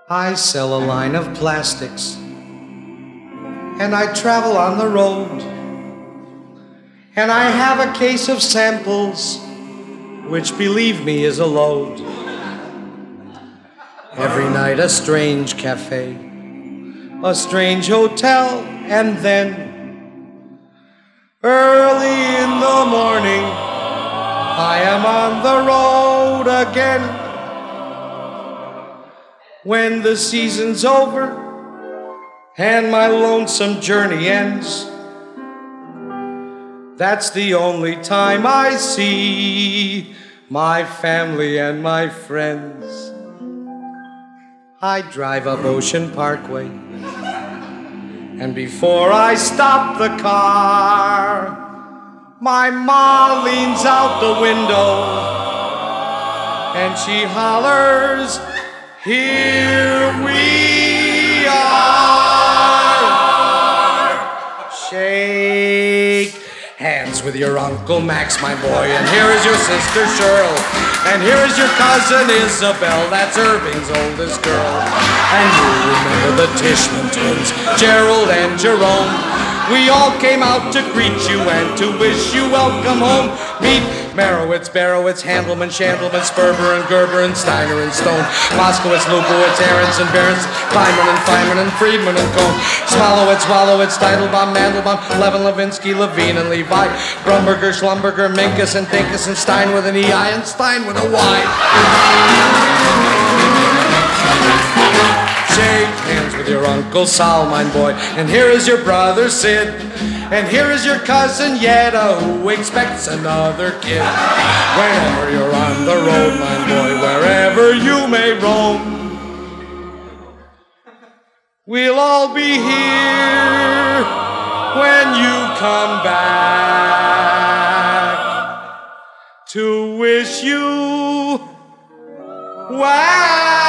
I sell a line of plastics, and I travel on the road, and I have a case of samples, which, believe me, is a load. Every night a strange cafe, a strange hotel, and then early in the morning I am on the road again. When the season's over and my lonesome journey ends, that's the only time I see my family and my friends. I drive up Ocean Parkway, and before I stop the car, my ma leans out the window and she hollers, "Here we are." Shake hands with your Uncle Max, my boy, and here is your sister Cheryl, and here is your cousin Isabel, that's Irving's oldest girl. And you remember the Tishman twins, Gerald and Jerome. We all came out to greet you and to wish you welcome home. Meet Merowitz, Barowitz, Handelman, Shandelman, Sperber and Gerber and Steiner and Stone, Moskowitz, Lubowitz, Aronson, Behrens, Feynman and Feynman and Friedman and Cohn, Smolowitz, Wallowitz, Teitelbaum, Mandelbaum, Levin, Levinsky, Levine and Levi, Brumberger, Schlumberger, Minkus and Dinkus and Stein with an E-I and Stein with a Y. Shake hands with your Uncle Sal, my boy, and here is your brother Sid, and here is your cousin Yetta, who expects another kid. Whenever you're on the road, my boy, wherever you may roam, we'll all be here when you come back to wish you well.